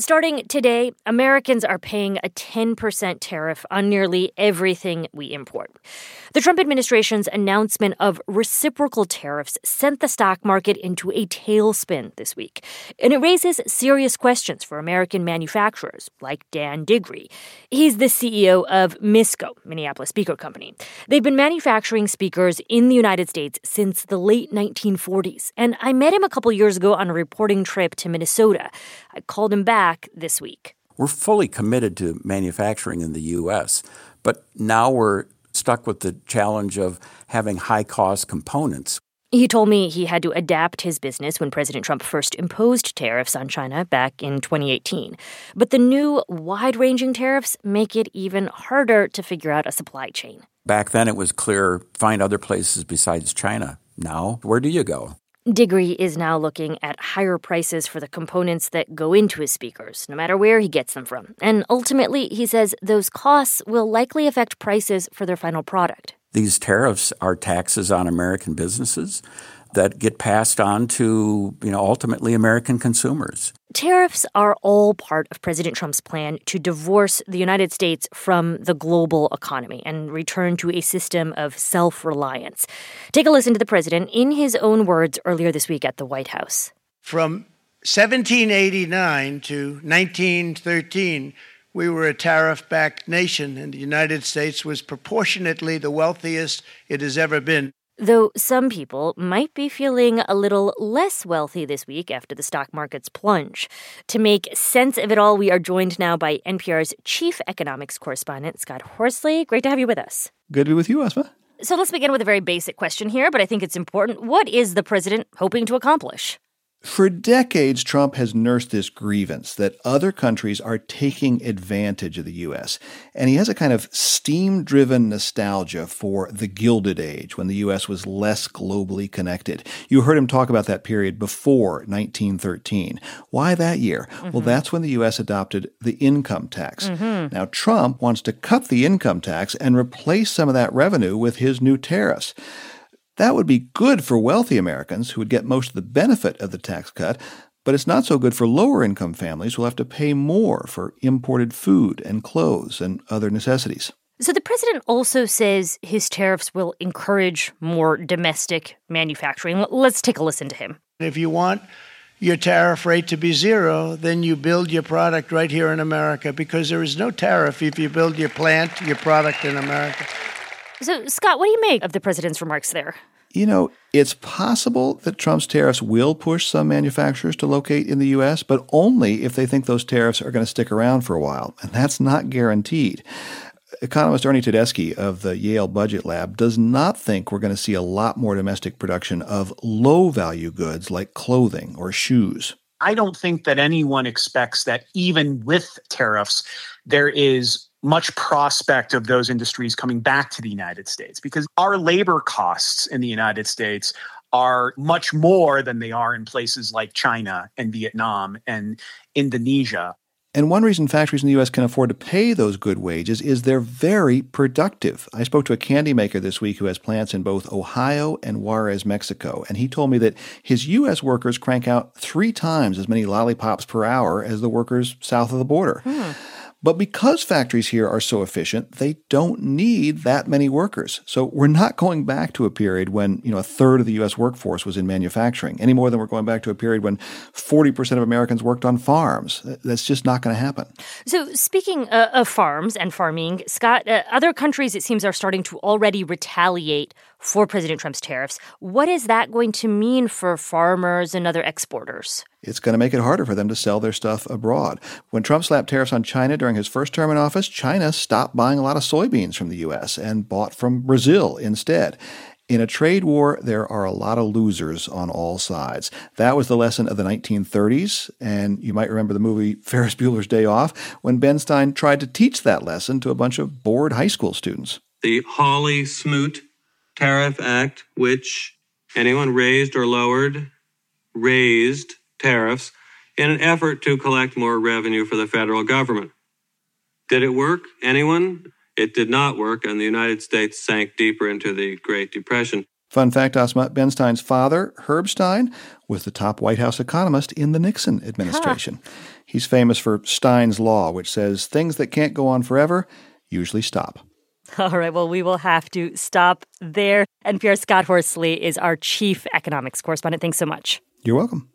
Starting today, Americans are paying a 10% tariff on nearly everything we import. The Trump administration's announcement of reciprocal tariffs sent the stock market into a tailspin this week. And it raises serious questions for American manufacturers, like Dan Diggory. He's the CEO of MISCO, Minneapolis Speaker Company. They've been manufacturing speakers in the United States since the late 1940s. And I met him a couple years ago on a reporting trip to Minnesota. I called him back this week. We're fully committed to manufacturing in the U.S., but now we're stuck with the challenge of having high-cost components. He told me he had to adapt his business when President Trump first imposed tariffs on China back in 2018. But the new wide-ranging tariffs make it even harder to figure out a supply chain. Back then it was clear, find other places besides China. Now, where do you go? Diggory is now looking at higher prices for the components that go into his speakers, no matter where he gets them from. And ultimately, he says those costs will likely affect prices for their final product. These tariffs are taxes on American businesses that get passed on to, ultimately American consumers. Tariffs are all part of President Trump's plan to divorce the United States from the global economy and return to a system of self-reliance. Take a listen to the president in his own words earlier this week at the White House. From 1789 to 1913, we were a tariff-backed nation, and the United States was proportionately the wealthiest it has ever been. Though some people might be feeling a little less wealthy this week after the stock market's plunge. To make sense of it all, we are joined now by NPR's chief economics correspondent, Scott Horsley. Great to have you with us. Good to be with you, Asma. So let's begin with a very basic question here, but I think it's important. What is the president hoping to accomplish? For decades, Trump has nursed this grievance that other countries are taking advantage of the U.S. And he has a kind of steam-driven nostalgia for the Gilded Age, when the U.S. was less globally connected. You heard him talk about that period before 1913. Why that year? Well, that's when the U.S. adopted the income tax. Now, Trump wants to cut the income tax and replace some of that revenue with his new tariffs. That would be good for wealthy Americans who would get most of the benefit of the tax cut, but it's not so good for lower-income families who will have to pay more for imported food and clothes and other necessities. So the president also says his tariffs will encourage more domestic manufacturing. Let's take a listen to him. If you want your tariff rate to be zero, then you build your product right here in America, because there is no tariff if you build your plant, your product in America. So, Scott, what do you make of the president's remarks there? It's possible that Trump's tariffs will push some manufacturers to locate in the U.S., but only if they think those tariffs are going to stick around for a while, and that's not guaranteed. Economist Ernie Tedeschi of the Yale Budget Lab does not think we're going to see a lot more domestic production of low-value goods like clothing or shoes. I don't think that anyone expects that even with tariffs, there is much prospect of those industries coming back to the United States, because our labor costs in the United States are much more than they are in places like China and Vietnam and Indonesia. And one reason factories in the U.S. can afford to pay those good wages is they're very productive. I spoke to a candy maker this week who has plants in both Ohio and Juarez, Mexico, and he told me that his U.S. workers crank out 3 times as many lollipops per hour as the workers south of the border. But because factories here are so efficient, they don't need that many workers. So we're not going back to a period when, a third of the U.S. workforce was in manufacturing, any more than we're going back to a period when 40% of Americans worked on farms. That's just not going to happen. So speaking of farms and farming, Scott, other countries, it seems, are starting to already retaliate for President Trump's tariffs. What is that going to mean for farmers and other exporters? It's going to make it harder for them to sell their stuff abroad. When Trump slapped tariffs on China during his first term in office, China stopped buying a lot of soybeans from the U.S. and bought from Brazil instead. In a trade war, there are a lot of losers on all sides. That was the lesson of the 1930s, and you might remember the movie Ferris Bueller's Day Off, when Ben Stein tried to teach that lesson to a bunch of bored high school students. The Hawley-Smoot Tariff Act, which anyone raised or lowered, raised tariffs in an effort to collect more revenue for the federal government. Did it work? Anyone? It did not work, and the United States sank deeper into the Great Depression. Fun fact, Asma, Ben Stein's father, Herb Stein, was the top White House economist in the Nixon administration. He's famous for Stein's Law, which says things that can't go on forever usually stop. All right, well, we will have to stop there. NPR's Scott Horsley is our chief economics correspondent. Thanks so much. You're welcome.